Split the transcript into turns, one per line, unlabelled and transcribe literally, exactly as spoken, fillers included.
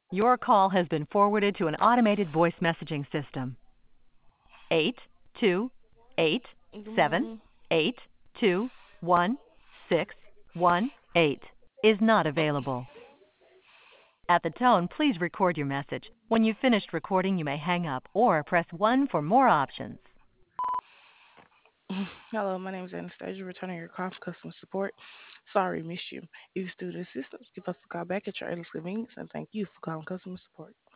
Your call has been forwarded to an automated voice messaging system. Eight two eight
Good
seven
morning.
eight two one six one eight is not available. At the tone, please record your message. When you've finished recording, you may hang up or press one for more options.
Hello, my name is Anastasia, returning your call for customer support. Sorry, missed you. If you still the assistance, give us a call back at your earliest convenience, and thank you for calling customer support.